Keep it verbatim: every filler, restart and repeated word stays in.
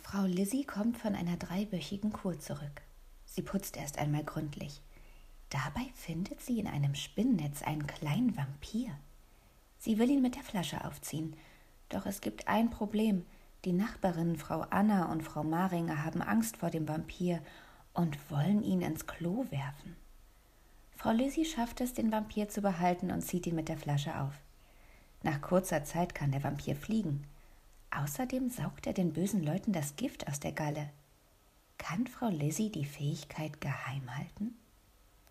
Frau Lizzie kommt von einer dreiwöchigen Kur zurück. Sie putzt erst einmal gründlich. Dabei findet sie in einem Spinnennetz einen kleinen Vampir. Sie will ihn mit der Flasche aufziehen, doch es gibt ein Problem. Die Nachbarinnen Frau Anna und Frau Maringer haben Angst vor dem Vampir und wollen ihn ins Klo werfen. Frau Lizzie schafft es, den Vampir zu behalten und zieht ihn mit der Flasche auf. Nach kurzer Zeit kann der Vampir fliegen. Außerdem saugt er den bösen Leuten das Gift aus der Galle. Kann Frau Lizzie die Fähigkeit geheim halten?